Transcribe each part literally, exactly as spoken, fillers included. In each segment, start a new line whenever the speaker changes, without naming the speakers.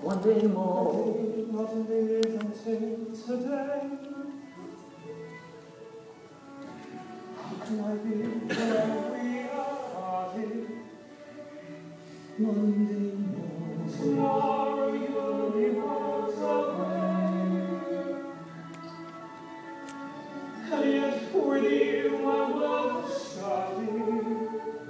one day more.
Not live until today. How can I be where we are parted? One day more. Tomorrow you'll be miles away. And yet with you my world started.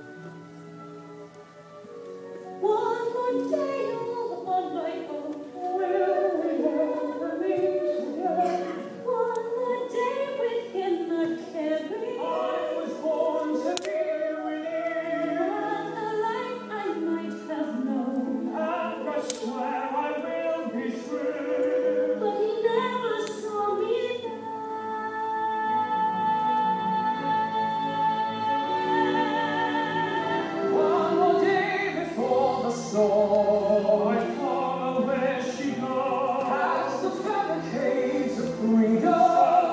One more day, oh, one night, oh,
Will we ever meet again?
one more day with him I carry.
I was born to be with you.
What a life I might have known.
And I swear I will be true.
But he never saw me there.
One more day before the storm, I follow where she goes. Past the barricades of freedom.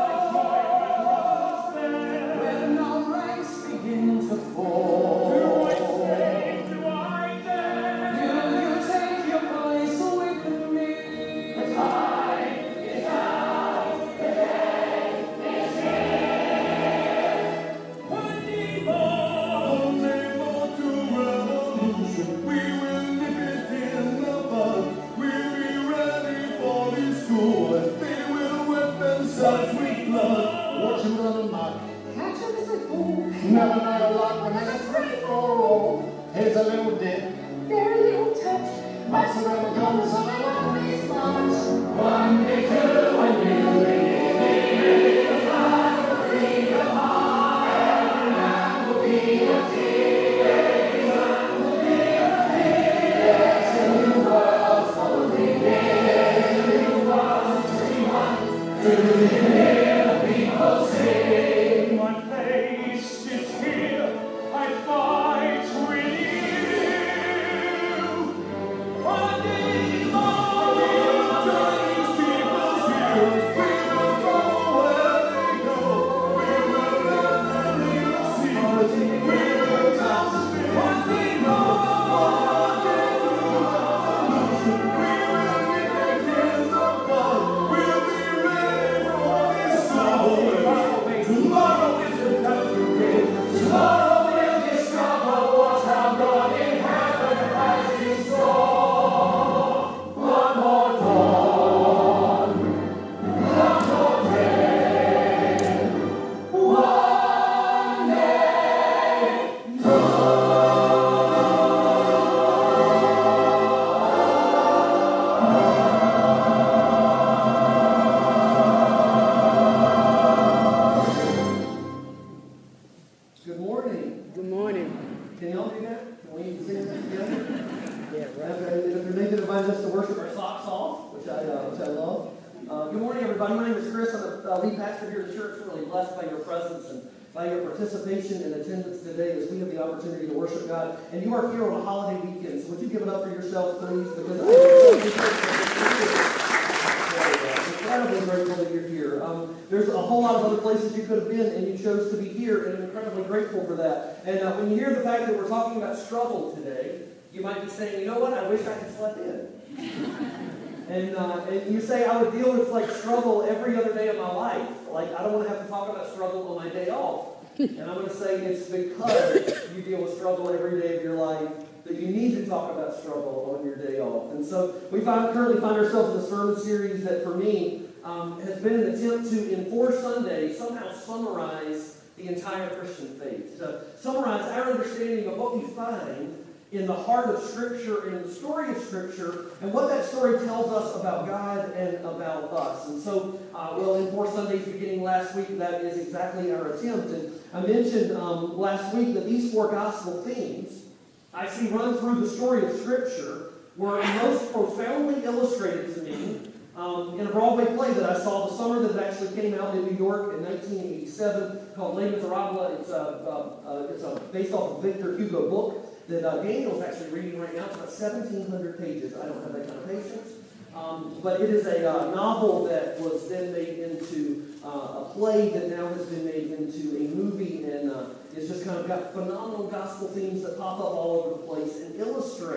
When our ranks begin to fall. Do I stay? Do I dare? Will you take your place away from me? The time is now. The day is here. One day more. One day more to revolution. We will nip it in the bud. We'll be ready for this school. And they will whip themselves with blood.
What you gonna mock? Catch him as a fool. Never know a lot when there's a free for all. Here's a little dip,
Very little touch.
mice around the corners on a lonely march.
One day two, and you leave the flag of freedom high, and we'll be a tears, and we'll be a tears, and the world's holding near, the world's free one, to hear the people sing. My place is here, I fight with you. One day more, we'll join these people's heroes. We will follow where they go. We will never leave secrets. We will tell the spirit. One day more, get to revolution. We will nip it in the bud. We'll be ready for this story. Tomorrow is the country day. Tomorrow we'll discover what our God in heaven has in store. One more dawn, one more day, one day. Good morning.
Good morning.
Can y'all do that? Can we sing that together?
Yeah, right.
Okay, if Nathan invited us to worship our socks off, which I, uh, which I love. Uh, good morning, everybody. My name is Chris. I'm the uh, lead pastor here at the church. We're really blessed by your presence and by your participation and attendance today as we have the opportunity to worship God. And you are here on a holiday weekend, so would you give it up for yourselves, please? Because I am incredibly grateful that you're here. Um, there's a whole lot of other places you could have been, and you chose to be here, and I'm incredibly grateful for that. And uh, when you hear the fact that we're talking about struggle today, you might be saying, you know what, I wish I had slept in. And, uh, and you say, I would deal with like struggle every other day of my life. Like, I don't want to have to talk about struggle on my day off. And I'm going to say it's because you deal with struggle every day of your life that you need to talk about struggle on your day off. And so we find, currently find ourselves in a sermon series that for me um, has been an attempt to, in four Sundays, somehow summarize the entire Christian faith. To summarize our understanding of what we find in the heart of Scripture and in the story of Scripture, and what that story tells us about God and about us. And so, uh, well, in four Sundays beginning last week, that is exactly our attempt. And I mentioned um, last week that these four gospel themes I see run through the story of Scripture were most profoundly illustrated to me um, in a Broadway play that I saw the summer that it actually came out in New York in nineteen eighty-seven called Les Miserables. It's, uh, uh, uh, it's uh, based off a Victor Hugo book that uh, Daniel's actually reading right now. It's about seventeen hundred pages. I don't have that kind of patience. Um, but it is a uh, novel that was then made into uh, a play that now has been made into a movie, and uh, it's just kind of got phenomenal gospel themes that pop up all over the place and illustrate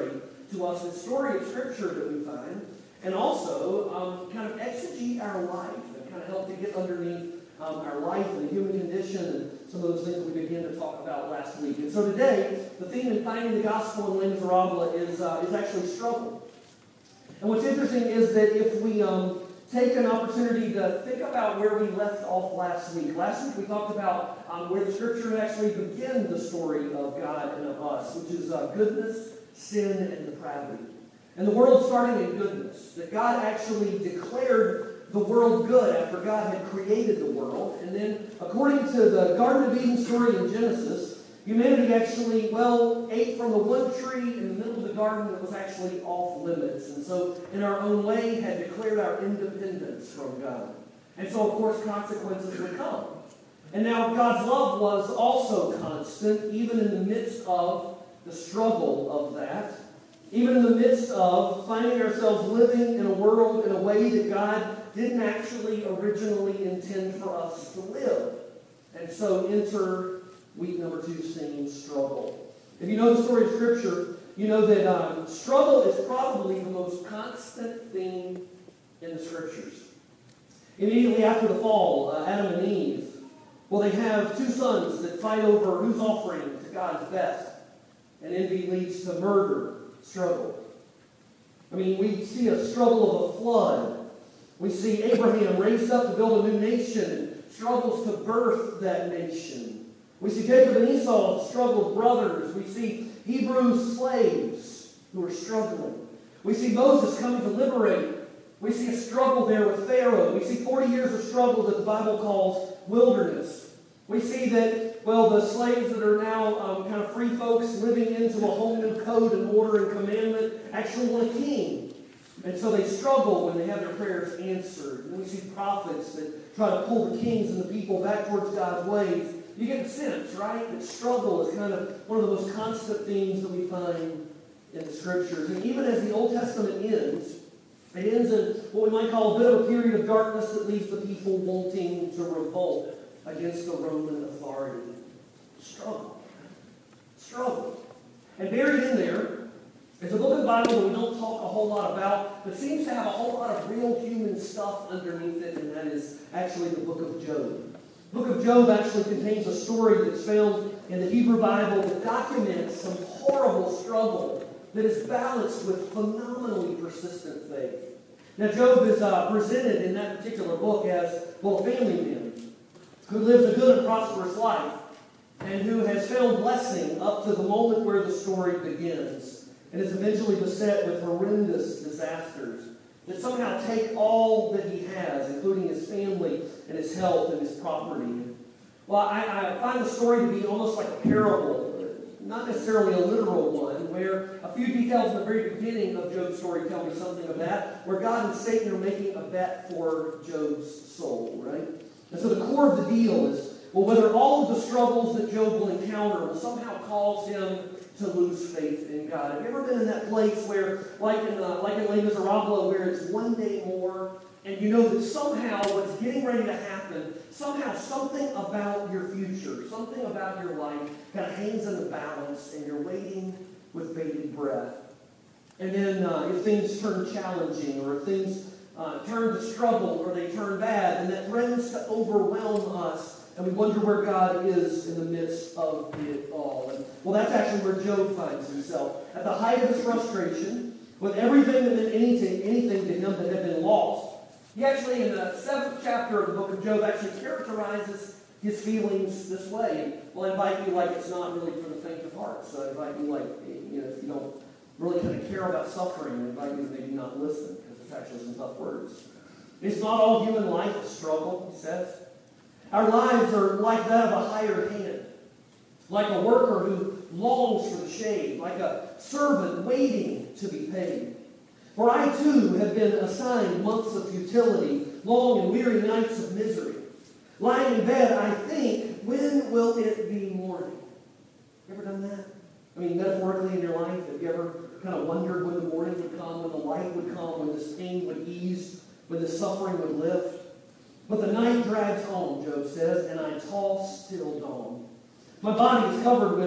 to us the story of Scripture that we find, and also um, kind of exegete our life and kind of help to get underneath um, our life and the human condition and some of those things we began to talk about last week. And so today, the theme in finding the gospel in Les Miserables is, uh, is actually struggle. And what's interesting is that if we um, take an opportunity to think about where we left off last week. Last week we talked about um, where the Scripture actually begins the story of God and of us, which is uh, goodness, sin, and depravity. And the world starting in goodness, that God actually declared the world good after God had created the world. And then, according to the Garden of Eden story in Genesis, humanity actually, well, ate from the one tree in the middle of the garden that was actually off limits. And so, in our own way, had declared our independence from God. And so, of course, consequences would come. And now, God's love was also constant, even in the midst of the struggle of that. Even in the midst of finding ourselves living in a world in a way that God didn't actually originally intend for us to live. And so, enter week number two, seeing struggle. If you know the story of Scripture, you know that um, struggle is probably the most constant theme in the Scriptures. Immediately after the fall, uh, Adam and Eve, well, they have two sons that fight over whose offering to God is best. And envy leads to murder, struggle. I mean, we see a struggle of a flood. We see Abraham raised up to build a new nation and struggles to birth that nation. We see Jacob and Esau struggle with brothers. We see Hebrew slaves who are struggling. We see Moses coming to liberate. We see a struggle there with Pharaoh. We see forty years of struggle that the Bible calls wilderness. We see that, well, the slaves that are now um, kind of free folks living into a whole new code and order and commandment actually want a king. And so they struggle when they have their prayers answered. And then we see prophets that try to pull the kings and the people back towards God's ways. You get the sense, right? That struggle is kind of one of the most constant themes that we find in the Scriptures. And even as the Old Testament ends, it ends in what we might call a bit of a period of darkness that leaves the people wanting to revolt against the Roman authority. Struggle. Struggle. And buried in there is a book of the Bible that we don't talk a whole lot about, but seems to have a whole lot of real human stuff underneath it, and that is actually the book of Job. The book of Job actually contains a story that's found in the Hebrew Bible that documents some horrible struggle that is balanced with phenomenally persistent faith. Now, Job is uh, presented in that particular book as, well, a family man who lives a good and prosperous life and who has found blessing up to the moment where the story begins and is eventually beset with horrendous disasters that somehow take all that he has, including his family and his health and his property. Well, I, I find the story to be almost like a parable, not necessarily a literal one, where a few details in the very beginning of Job's story tell me something of that, where God and Satan are making a bet for Job's soul, right? And so the core of the deal is, well, whether all of the struggles that Job will encounter will somehow cause him to lose faith in God. Have you ever been in that place where, like in, uh, like in Les Miserables, where it's one day more, and you know that somehow what's getting ready to happen, somehow something about your future, something about your life kind of hangs in the balance, and you're waiting with bated breath. And then uh, if things turn challenging, or if things uh, turn to struggle, or they turn bad, and that threatens to overwhelm us, and we wonder where God is in the midst of it all. And, well, that's actually where Job finds himself. At the height of his frustration, with everything that meant anything, anything to him that had been lost, he actually, in the seventh chapter of the book of Job, actually characterizes his feelings this way. And well, I invite you like it's not really for the faint of heart. So I invite you like, you know, if you don't really kind of care about suffering, I invite you to maybe not listen, because it's actually some tough words. It's not all human life a struggle, he says. Our lives are like that of a hired hand, like a worker who longs for the shade, like a servant waiting to be paid. For I too have been assigned months of futility, long and weary nights of misery. Lying in bed, I think, when will it be morning? You ever done that? I mean, metaphorically in your life, have you ever kind of wondered when the morning would come, when the light would come, when this pain would ease, when the suffering would lift? But the night drags on, Job says, and I toss till dawn. My body is covered with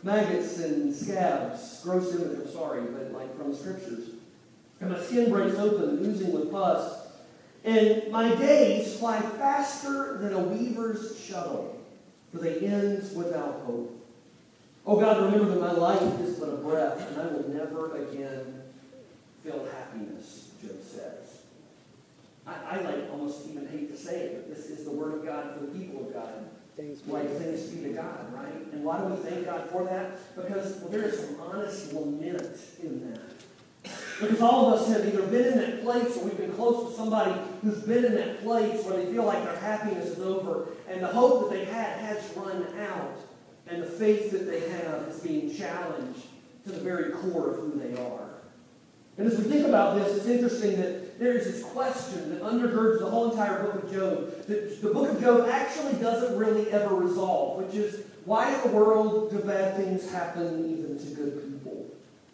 maggots and scabs, gross image, I'm sorry, but like from the scriptures. And my skin breaks open, oozing with pus. And my days fly faster than a weaver's shuttle, for they end without hope. Oh God, remember that my life is but a breath, and I will never again feel happiness, Job says. I, I like almost even hate to say it, but this is the word of God for the people of God.
Thanks,
Like things be to God, right? And why do we thank God for that? Because well, there is some honest lament in that. Because all of us have either been in that place or we've been close to somebody who's been in that place where they feel like their happiness is over and the hope that they had has run out and the faith that they have is being challenged to the very core of who they are. And as we think about this, it's interesting that there is this question that undergirds the whole entire book of Job. That the book of Job actually doesn't really ever resolve, which is, why in the world do bad things happen even to good people?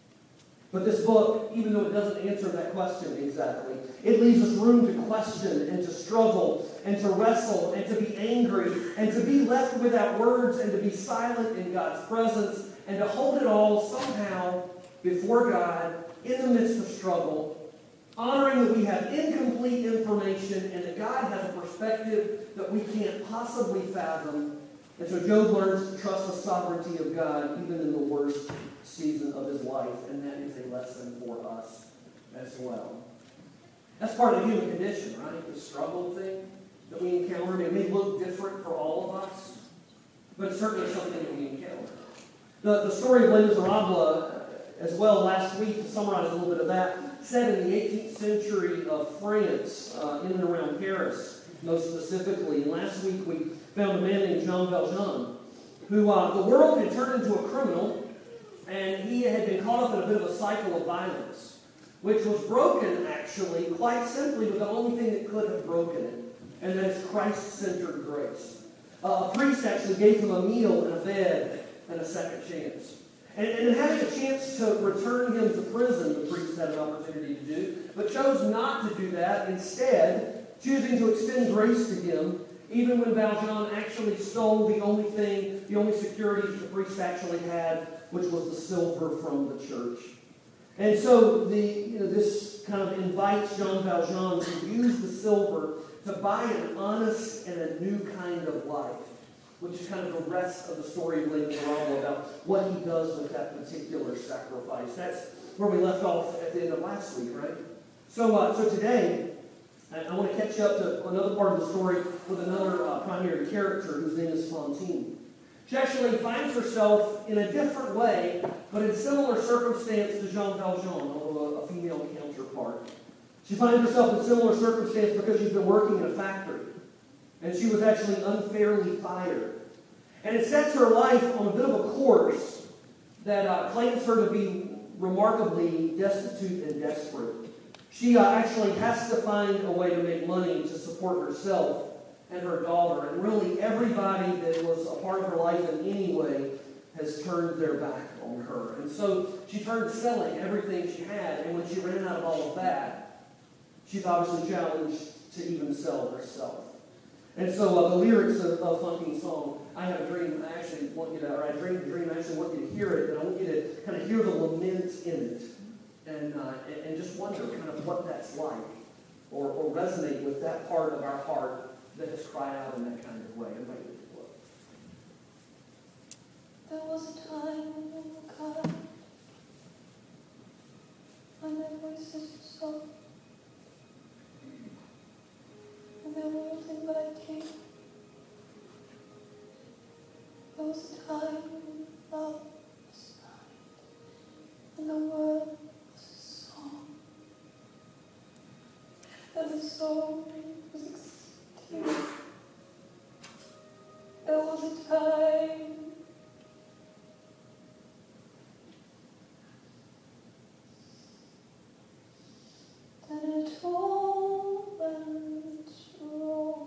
But this book, even though it doesn't answer that question exactly, it leaves us room to question and to struggle and to wrestle and to be angry and to be left without words and to be silent in God's presence and to hold it all somehow before God in the midst of struggle, honoring that we have incomplete information and that God has a perspective that we can't possibly fathom. And so Job learns to trust the sovereignty of God even in the worst season of his life, and that is a lesson for us as well. That's part of the human condition, right? The struggle thing that we encounter. It may look different for all of us, but it's certainly something that we encounter. The, the story of Les Miserables, as well, last week, to summarize a little bit of that, set in the eighteenth century of France, uh, in and around Paris, most specifically. And last week we found a man named Jean Valjean, who uh, the world had turned into a criminal, and he had been caught up in a bit of a cycle of violence, which was broken, actually, quite simply with the only thing that could have broken it, and that is Christ-centered grace. Uh, a priest actually gave him a meal and a bed and a second chance. And, and having a chance to return him to prison, the priest had an opportunity to do, but chose not to do that, instead choosing to extend grace to him, even when Valjean actually stole the only thing, the only security the priest actually had, which was the silver from the church. And so the, you know, this kind of invites Jean Valjean to use the silver to buy an honest and a new kind of life, which is kind of the rest of the story of Les Miserables about what he does with that particular sacrifice. That's where we left off at the end of last week, right? So, uh, so today, I, I want to catch you up to another part of the story with another uh, primary character whose name is Fantine. She actually finds herself in a different way, but in similar circumstance to Jean Valjean, although a, a female counterpart. She finds herself in similar circumstance because she's been working in a factory, and she was actually unfairly fired. And it sets her life on a bit of a course that uh, claims her to be remarkably destitute and desperate. She uh, actually has to find a way to make money to support herself and her daughter. And really everybody that was a part of her life in any way has turned their back on her. And so she turned to selling everything she had. And when she ran out of all of that, she's obviously challenged to even sell herself. And so uh, the lyrics of, of Fantine's song, I Have a Dream, I actually want you to, or I dreamed a dream, I actually want you to hear it, and I want you to kind of hear the lament in it, and, uh, and, and just wonder kind of what that's like, or, or resonate with that part of our heart that has cried out in that kind of way. Everybody look.
There was a time when you cried, when their voices were soft, and there were nothing but tears. There was a time when love was blind, and the world was a song, and the song was extinct. There was a time that it all went wrong.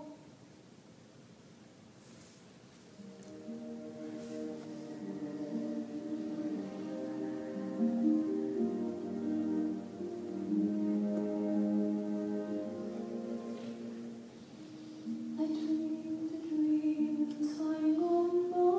I dreamed a dream in time gone by.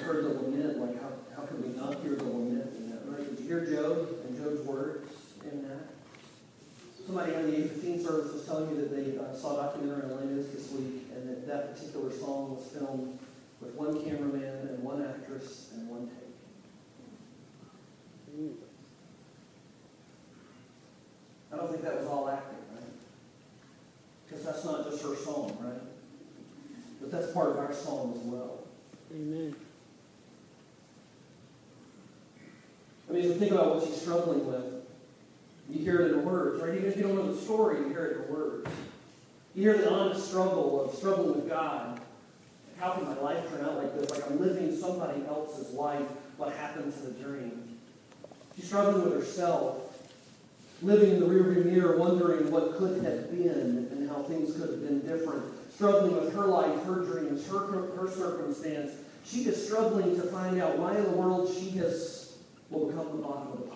heard the lament, like how, how could we not hear the lament in that, right? Did you hear Job and Job's words in that? Somebody on the eight fifteen service was telling me that they uh, saw a documentary on Les Mis this week, and that that particular song was filmed with one cameraman and one actress and one take. I don't think that was all acting, right? Because that's not just her song, right? But that's part of our song as well.
Amen.
I mean, as we think about what she's struggling with, you hear it in her words, right? Even if you don't know the story, you hear it in her words. You hear the honest struggle of struggling with God. How can my life turn out like this? Like I'm living somebody else's life. What happened to the dream? She's struggling with herself, living in the rearview mirror, wondering what could have been and how things could have been different. Struggling with her life, her dreams, her, her circumstance. She is struggling to find out why in the world she has will become the bottom of the pile.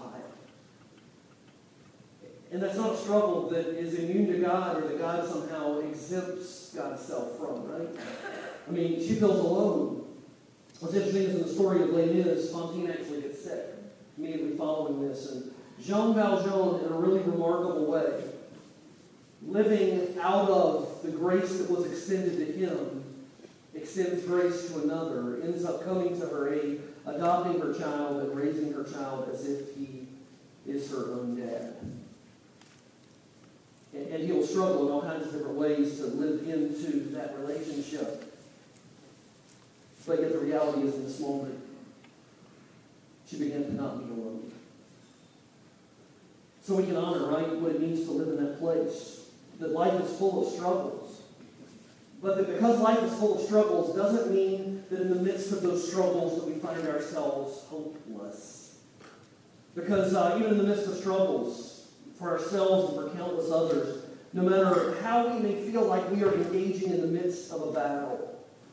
And that's not a struggle that is immune to God or that God somehow exempts God's self from, right? I mean, she feels alone. What's interesting is in the story of Les Mis, Fantine actually gets sick immediately following this. And Jean Valjean, in a really remarkable way, living out of the grace that was extended to him, extends grace to another, ends up coming to her aid, adopting her child and raising her child as if he is her own dad. And, and he'll struggle in all kinds of different ways to live into that relationship. But yet the reality is in this moment, she began to not be alone. So we can honor, right, what it means to live in that place. That life is full of struggles. But that because life is full of struggles doesn't mean that in the midst of those struggles that we find ourselves hopeless. Because uh, even in the midst of struggles, for ourselves and for countless others, no matter how we may feel like we are engaging in the midst of a battle,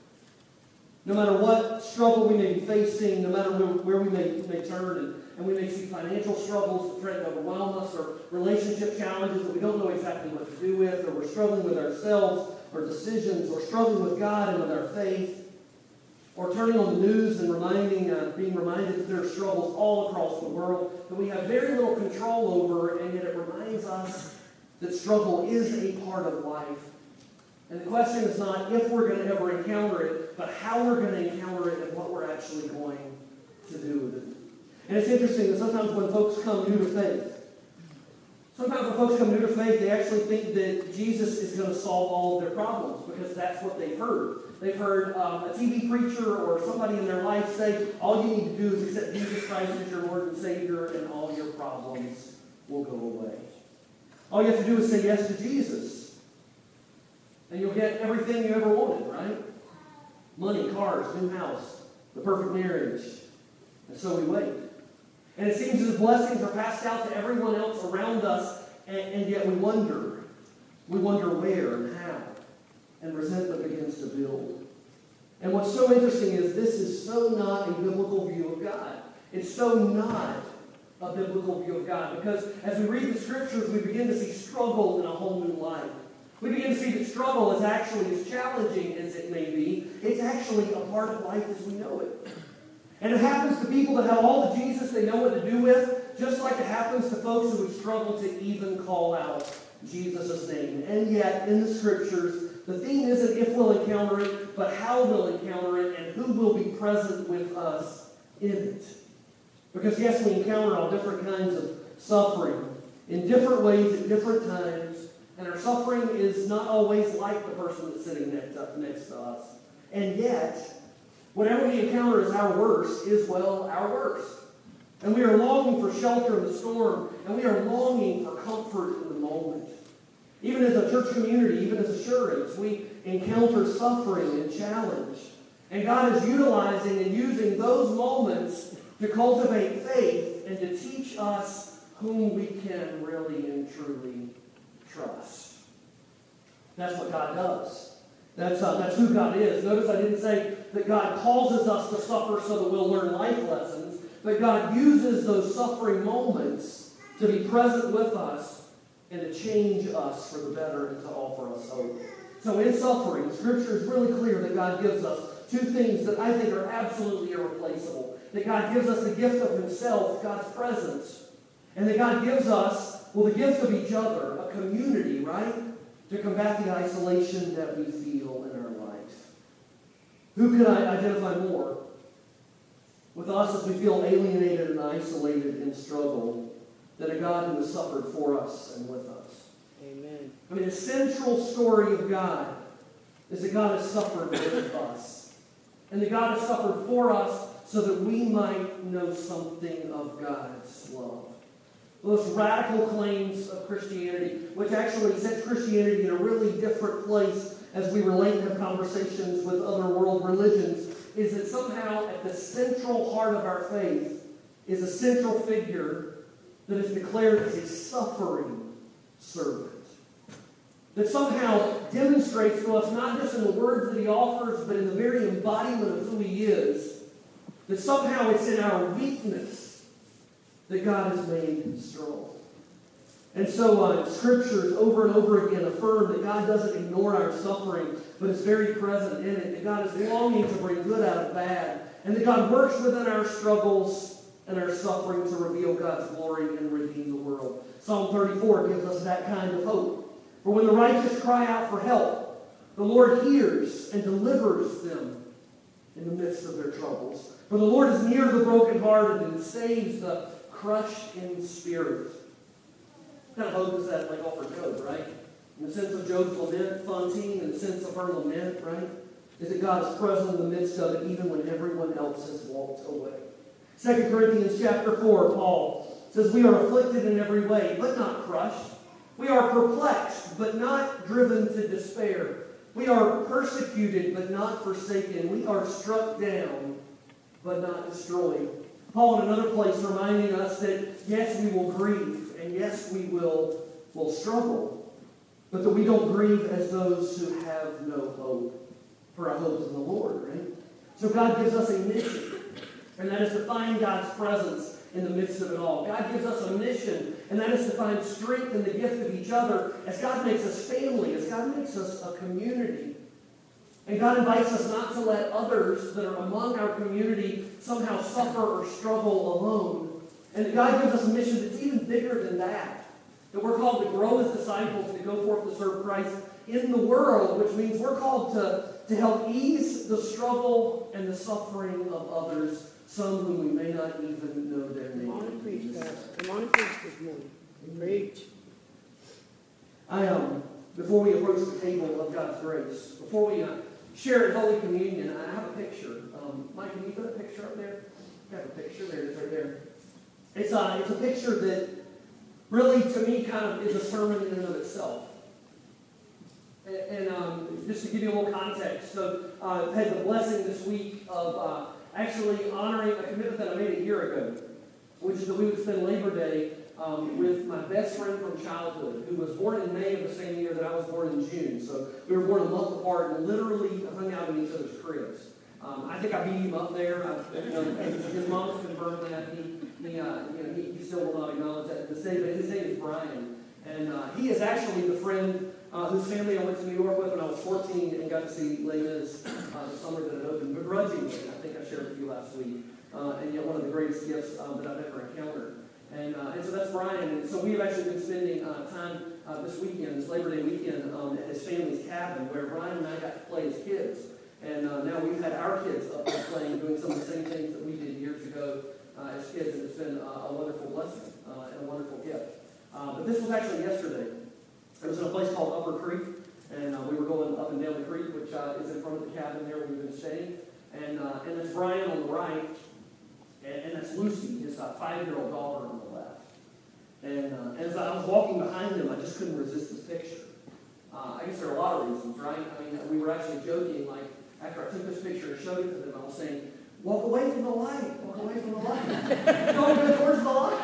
no matter what struggle we may be facing, no matter where, where we may, may turn, and, and we may see financial struggles that threaten to overwhelm us, or relationship challenges that we don't know exactly what to do with, or we're struggling with ourselves, or decisions, or struggling with God and with our faith, or turning on the news and reminding, uh, being reminded that there are struggles all across the world that we have very little control over, and yet it reminds us that struggle is a part of life. And the question is not if we're going to ever encounter it, but how we're going to encounter it and what we're actually going to do with it. And it's interesting that sometimes when folks come new to faith, sometimes when folks come new to faith, they actually think that Jesus is going to solve all of their problems because that's what they've heard. They've heard um, a T V preacher or somebody in their life say, all you need to do is accept Jesus Christ as your Lord and Savior and all your problems will go away. All you have to do is say yes to Jesus. And you'll get everything you ever wanted, right? Money, cars, new house, the perfect marriage. And so we wait. And it seems as if blessings are passed out to everyone else around us, and, and yet we wonder. We wonder where and how. And resentment begins to build. And what's so interesting is this is so not a biblical view of God. It's so not a biblical view of God. Because as we read the scriptures, we begin to see struggle in a whole new light. We begin to see that struggle is actually as challenging as it may be. It's actually a part of life as we know it. And it happens to people that have all the Jesus they know what to do with, just like it happens to folks who would struggle to even call out Jesus' name. And yet, in the scriptures, the theme isn't if we'll encounter it, but how we'll encounter it and who will be present with us in it. Because yes, we encounter all different kinds of suffering in different ways at different times. And our suffering is not always like the person that's sitting next to, next to us. And yet, whatever we encounter as our worst is, well, our worst. And we are longing for shelter in the storm. And we are longing for comfort in the moment. Even as a church community, even as assurance, we encounter suffering and challenge. And God is utilizing and using those moments to cultivate faith and to teach us whom we can really and truly trust. That's what God does. That's, uh, that's who God is. Notice I didn't say that God causes us to suffer so that we'll learn life lessons, but God uses those suffering moments to be present with us and to change us for the better and to offer us hope. So in suffering, Scripture is really clear that God gives us two things that I think are absolutely irreplaceable. That God gives us the gift of Himself, God's presence. And that God gives us, well, the gift of each other, a community, right? To combat the isolation that we feel in our life. Who could I identify more with us as we feel alienated and isolated in struggle than a God who has suffered for us and with us?
Amen.
I mean, the central story of God is that God has suffered with us. And that God has suffered for us so that we might know something of God's love. Those radical claims of Christianity, which actually sets Christianity in a really different place as we relate and have conversations with other world religions, is that somehow at the central heart of our faith is a central figure that is declared as a suffering servant. That somehow demonstrates to us, not just in the words that he offers, but in the very embodiment of who he is, that somehow it's in our weakness that God has made strong. And so uh, Scriptures over and over again affirm that God doesn't ignore our suffering, but is very present in it. That God is longing to bring good out of bad. And that God works within our struggles and our suffering to reveal God's glory and redeem the world. Psalm thirty-four gives us that kind of hope. For when the righteous cry out for help, the Lord hears and delivers them in the midst of their troubles. For the Lord is near the brokenhearted and saves the crushed in spirit. What kind of hope is that like all for Job, right? In the sense of Job's lament, Fontaine, in the sense of her lament, right? Is that God is present in the midst of it even when everyone else has walked away. Second Corinthians chapter four, Paul says, we are afflicted in every way, but not crushed. We are perplexed, but not driven to despair. We are persecuted, but not forsaken. We are struck down, but not destroyed. Paul in another place reminding us that yes, we will grieve, and yes, we will, will struggle, but that we don't grieve as those who have no hope, for our hope is in the Lord, right? So God gives us a mission, and that is to find God's presence in the midst of it all. God gives us a mission, and that is to find strength in the gift of each other as God makes us family, as God makes us a community. And God invites us not to let others that are among our community somehow suffer or struggle alone. And God gives us a mission that's even bigger than that. That we're called to grow as disciples, to go forth to serve Christ in the world, which means we're called to, to help ease the struggle and the suffering of others, some whom we may not even know their name.
Come on and preach, Pastor. Come on and preach this morning. Preach.
I um, before we approach the table of God's grace, before we uh, share in Holy Communion, I have a picture. Um, Mike, can you put a picture up there? I have a picture there. It's right there. It's uh, it's a picture that really, to me, kind of is a sermon in and of itself. And, and um, just to give you a little context, so uh, I've had the blessing this week of uh, actually honoring a commitment that I made a year ago, which is that we would spend Labor Day um, with my best friend from childhood, who was born in May of the same year that I was born in June. So we were born a month apart and literally hung out in each other's cribs. Um, I think I beat him up there. I, you know, his mom's confirmed that. He, he, uh, you know, he, he still will not acknowledge that to this day, but his name is Brian. And uh, he is actually the friend uh, whose family I went to New York with when I was fourteen and got to see Les Mis uh, the summer that it opened, begrudgingly. I think I shared with you last week. Uh, and yet one of the greatest gifts um, that I've ever encountered. And, uh, and so that's Brian. And so we've actually been spending uh, time uh, this weekend, this Labor Day weekend, um, at his family's cabin where Brian and I got to play as kids. And uh, now we've had our kids up there playing, doing some of the same things that we did years ago uh, as kids. And it's been uh, a wonderful blessing uh, and a wonderful gift. Uh, but this was actually yesterday. It was in a place called Upper Creek. And uh, we were going up and down the creek, which uh, is in front of the cabin there where we've been staying. And, uh, and that's Brian on the right. And, and that's Lucy, his uh, five-year-old daughter on the left. And uh, as I was walking behind him, I just couldn't resist this picture. Uh, I guess there are a lot of reasons, right? I mean, we were actually joking, like, after I took this picture and showed it to them, I was saying, walk away from the light, walk away from the light. Don't go towards the light.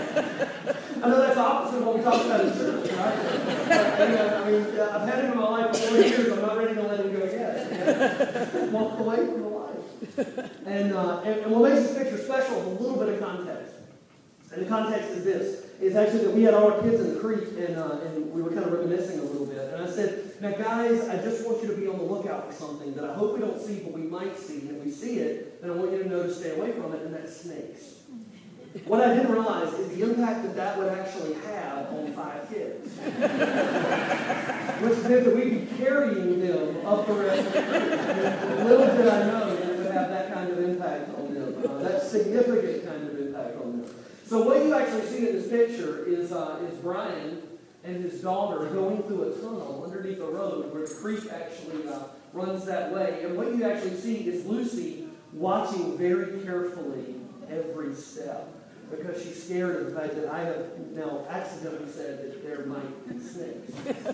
I know that's opposite of what we talked about in church, right? But, you know, I mean, uh, I've had him in my life for four years, I'm not ready to let him go yet. Walk away from the light. And, uh, and, and what makes this picture special is a little bit of context. And the context is this, is actually that we had all our kids in the creek, and, uh, and we were kind of reminiscing a little bit. And I said, Now, guys, I just want you to be on the lookout for something that I hope we don't see, but we might see. And if we see it, then I want you to know to stay away from it, and that's snakes. What I didn't realize is the impact that that would actually have on five kids. Which meant that we'd be carrying them up the rest of the trip. Little did I know that it would have that kind of impact on them. Uh, that significant kind of impact on them. So what you actually see in this picture is, uh, is Brian and his daughter going through a tunnel underneath a road where the creek actually uh, runs that way. And what you actually see is Lucy watching very carefully every step, because she's scared of the fact that I have now accidentally said that there might be snakes.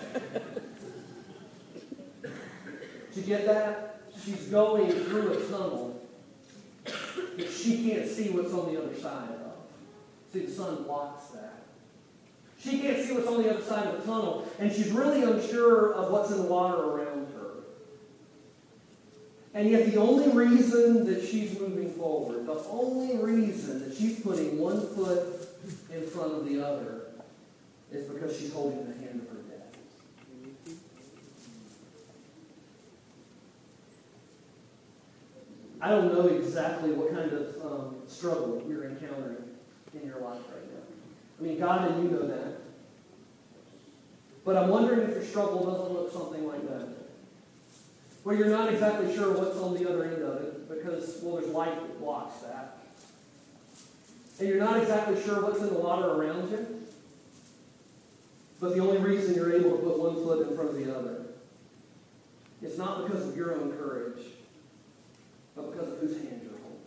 Did you get that? She's going through a tunnel that she can't see what's on the other side of. See, the sun blocks that. She can't see what's on the other side of the tunnel, and she's really unsure of what's in the water around her. And yet the only reason that she's moving forward, the only reason that she's putting one foot in front of the other is because she's holding the hand of her dad. I don't know exactly what kind of um, struggle you're encountering in your life right now. I mean, God and you know that. But I'm wondering if your struggle doesn't look something like that. Where you're not exactly sure what's on the other end of it, because, well, there's light that blocks that. And you're not exactly sure what's in the water around you. But the only reason you're able to put one foot in front of the other, it's not because of your own courage, but because of whose hand you're holding.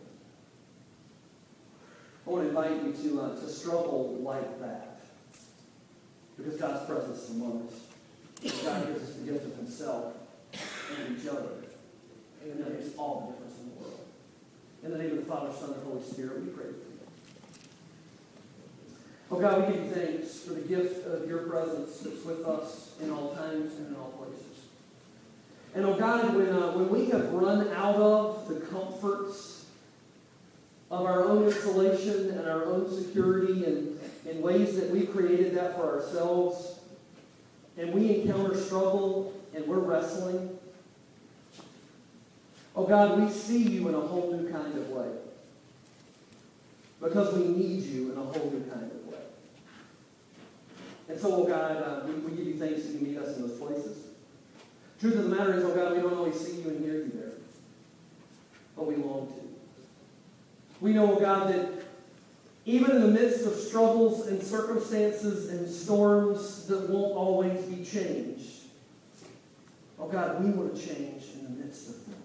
I want to invite you to, uh, to struggle like that. Because God's presence is among us. God gives us the gift of Himself and each other. And that makes all the difference in the world. In the name of the Father, Son, and Holy Spirit, we pray for you. Oh God, we give you thanks for the gift of your presence that's with us in all times and in all places. And oh God, when, uh, when we have run out of the comforts of our own isolation and our own security and in ways that we created that for ourselves, and we encounter struggle and we're wrestling, oh God, we see you in a whole new kind of way. Because we need you in a whole new kind of way. And so, oh God, uh, we, we give you thanks that you meet us in those places. Truth of the matter is, oh God, we don't always see you and hear you there. But we long to. We know, oh God, that even in the midst of struggles and circumstances and storms that won't always be changed, oh God, we want to change in the midst of them.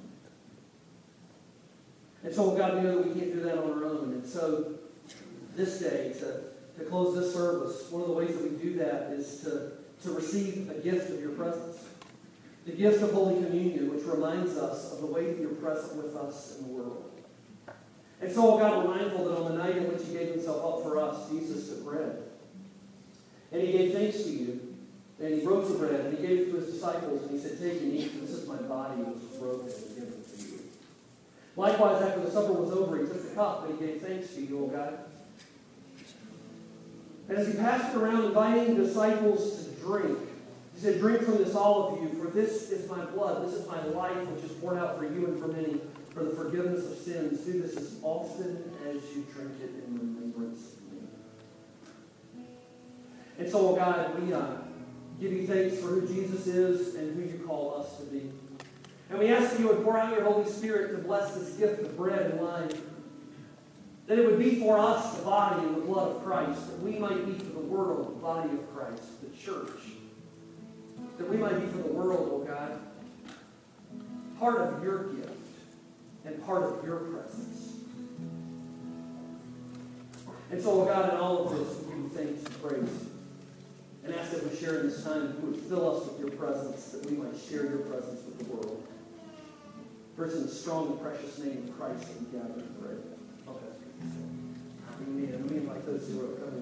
And so, oh God, we know that we can't do that on our own. And so, this day, to, to close this service, one of the ways that we do that is to, to receive a gift of your presence. The gift of Holy Communion, which reminds us of the way that you're present with us in the world. And so, oh God, we're mindful that on the night in which He gave Himself up for us, Jesus took bread. And He gave thanks to you. And He broke the bread, and He gave it to His disciples, and He said, "Take and eat, for this is my body which was broken and given for you." Likewise, after the supper was over, He took the cup, and He gave thanks to you, O God. And as He passed it around, inviting the disciples to drink, He said, "Drink from this, all of you, for this is my blood, this is my life, which is poured out for you and for many, for the forgiveness of sins. Do this as often as you drink it in remembrance of me." And so, oh God, we uh, give you thanks for who Jesus is and who you call us to be. And we ask that you would pour out your Holy Spirit to bless this gift of bread and wine. That it would be for us the body and the blood of Christ. That we might be for the world the body of Christ, the church. That we might be for the world, oh God, part of your gift and part of your presence. And so, oh God, in all of this, we give you thanks and praise. And ask that we share in this time, that you would fill us with your presence, that we might share your presence with the world. First, in the strong and precious name of Christ that we gather and pray. Okay. Amen. Let me invite those who are coming.